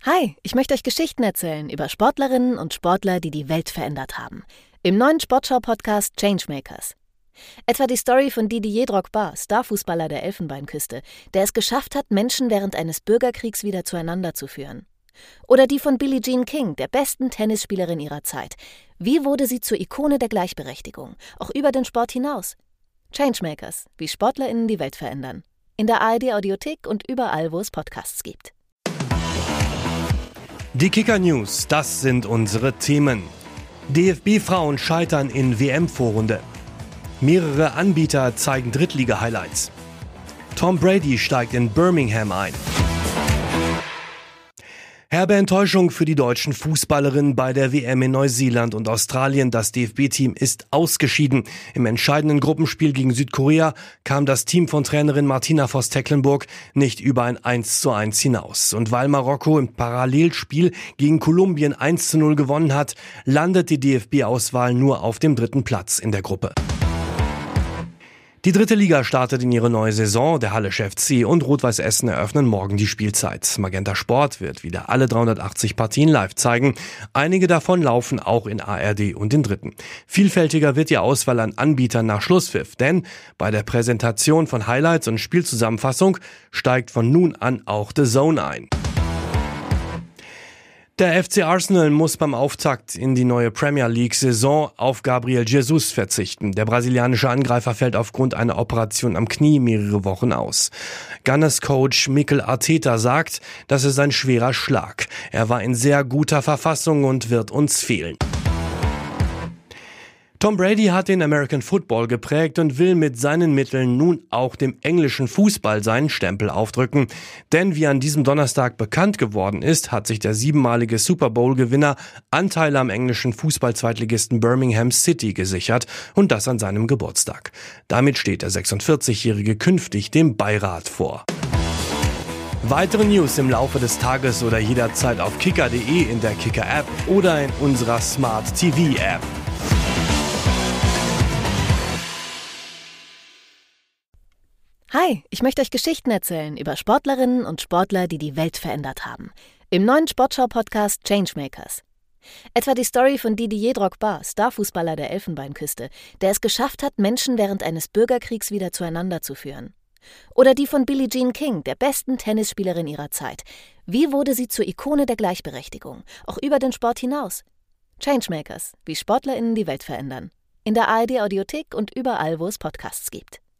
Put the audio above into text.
Hi, ich möchte euch Geschichten erzählen über Sportlerinnen und Sportler, die die Welt verändert haben. Im neuen Sportschau-Podcast Changemakers. Etwa die Story von Didier Drogba, Starfußballer der Elfenbeinküste, der es geschafft hat, Menschen während eines Bürgerkriegs wieder zueinander zu führen. Oder die von Billie Jean King, der besten Tennisspielerin ihrer Zeit. Wie wurde sie zur Ikone der Gleichberechtigung, auch über den Sport hinaus? Changemakers, wie SportlerInnen die Welt verändern. In der ARD-Audiothek und überall, wo es Podcasts gibt. Die Kicker News, das sind unsere Themen. DFB-Frauen scheitern in WM-Vorrunde. Mehrere Anbieter zeigen Drittliga-Highlights. Tom Brady steigt in Birmingham ein. Herbe Enttäuschung für die deutschen Fußballerinnen bei der WM in Neuseeland und Australien. Das DFB-Team ist ausgeschieden. Im entscheidenden Gruppenspiel gegen Südkorea kam das Team von Trainerin Martina Voss-Tecklenburg nicht über ein 1:1 hinaus. Und weil Marokko im Parallelspiel gegen Kolumbien 1:0 gewonnen hat, landet die DFB-Auswahl nur auf dem 3. Platz in der Gruppe. Die 3. Liga startet in ihre neue Saison. Der Hallische FC und Rot-Weiß Essen eröffnen morgen die Spielzeit. Magenta Sport wird wieder alle 380 Partien live zeigen. Einige davon laufen auch in ARD und in Dritten. Vielfältiger wird die Auswahl an Anbietern nach Schlusspfiff, denn bei der Präsentation von Highlights und Spielzusammenfassung steigt von nun an auch The Zone ein. Der FC Arsenal muss beim Auftakt in die neue Premier League-Saison auf Gabriel Jesus verzichten. Der brasilianische Angreifer fällt aufgrund einer Operation am Knie mehrere Wochen aus. Gunners-Coach Mikel Arteta sagt, das ist ein schwerer Schlag. Er war in sehr guter Verfassung und wird uns fehlen. Tom Brady hat den American Football geprägt und will mit seinen Mitteln nun auch dem englischen Fußball seinen Stempel aufdrücken. Denn wie an diesem Donnerstag bekannt geworden ist, hat sich der 7-malige Super Bowl-Gewinner Anteile am englischen Fußball-Zweitligisten Birmingham City gesichert und das an seinem Geburtstag. Damit steht der 46-Jährige künftig dem Beirat vor. Weitere News im Laufe des Tages oder jederzeit auf kicker.de, in der Kicker-App oder in unserer Smart TV-App. Hi, ich möchte euch Geschichten erzählen über Sportlerinnen und Sportler, die die Welt verändert haben. Im neuen Sportschau-Podcast Changemakers. Etwa die Story von Didier Drogba, Starfußballer der Elfenbeinküste, der es geschafft hat, Menschen während eines Bürgerkriegs wieder zueinander zu führen. Oder die von Billie Jean King, der besten Tennisspielerin ihrer Zeit. Wie wurde sie zur Ikone der Gleichberechtigung, auch über den Sport hinaus? Changemakers, wie SportlerInnen die Welt verändern. In der ARD-Audiothek und überall, wo es Podcasts gibt.